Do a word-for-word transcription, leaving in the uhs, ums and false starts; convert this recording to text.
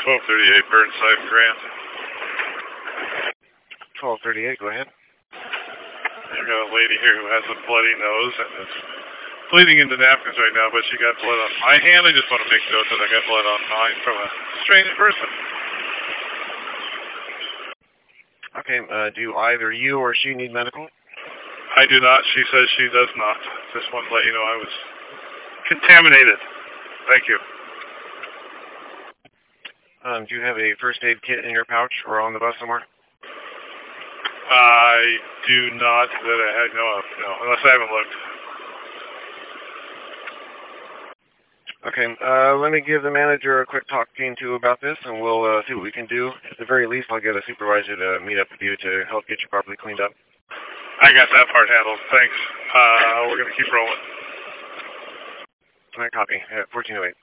twelve thirty-eight Burnside Grant. twelve thirty-eight, go ahead. I've got a lady here who has a bloody nose and is bleeding into napkins right now, but she got blood on my hand. I just want to make note that I got blood on mine from a strange person. Okay, uh, do either you or she need medical? I do not. She says she does not. Just want to let you know I was contaminated. Thank you. Um, do you have a first aid kit in your pouch or on the bus somewhere? I do not that I know of, no, unless I haven't looked. Okay, uh, let me give the manager a quick talking to about this, and we'll uh, see what we can do. At the very least, I'll get a supervisor to meet up with you to help get you properly cleaned up. I got that part handled. Thanks. Uh, we're going to keep rolling. All right, copy. Uh, fourteen oh eight.